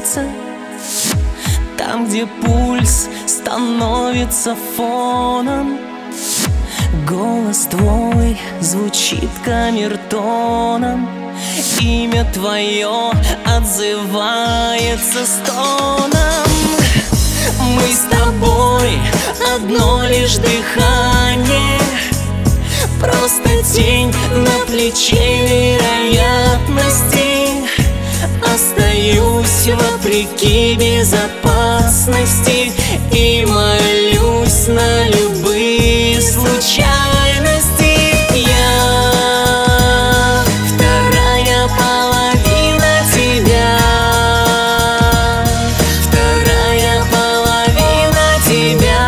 сердце, там, где пульс становится фоном. Голос твой звучит камертоном, имя твое отзывается стоном. Мы с тобой одно лишь дыхание, просто тень на плече вероятности. Остаюсь вопреки безопасности и молюсь на любые случайности. Я вторая половина тебя, вторая половина тебя.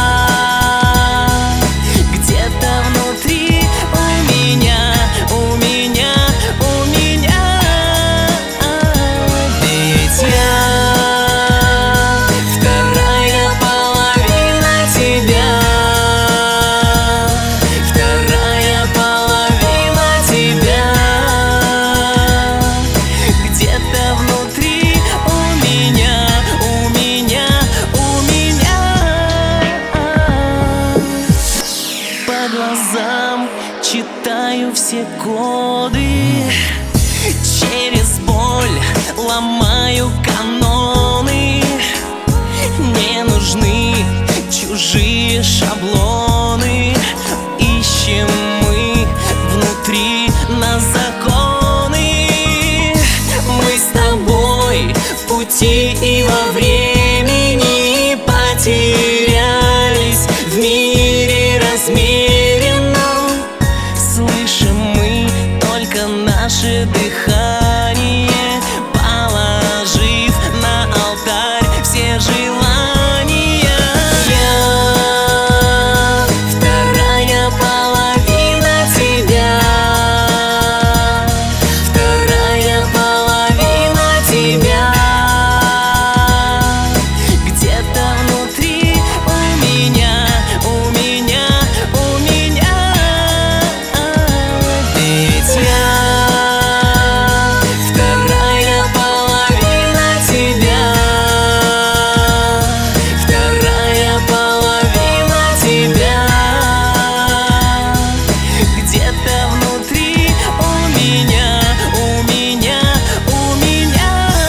Где-то внутри у меня, у меня, у меня. Ведь я вторая половина тебя, вторая половина тебя. Где-то внутри у меня, у меня, у меня. По глазам читаю все коды, через боль ломаю каноны. Не нужны чужие шаблоны, ищем мы внутри нас законы. Мы с тобой в пути и во времени потерялись в мире размеренном. Слышим мы только наше дыхание, положив на алтарь все желания. Я вторая половина тебя, вторая половина тебя. Где-то внутри у меня, у меня, у меня. Ведь я вторая половина тебя, вторая половина тебя. Где-то внутри у меня, у меня, у меня.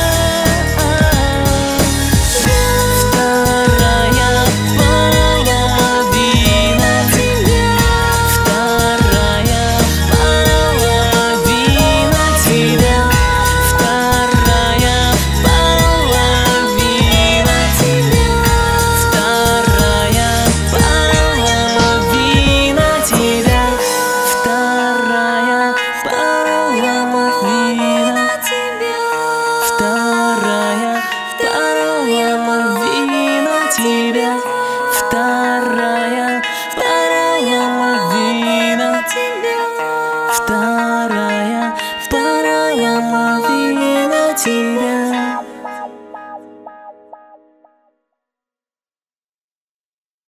Вторая половина тебя, вторая половина тебя, вторая половина тебя, вторая половина тебя, вторая половина тебя, вторая половина тебя, вторая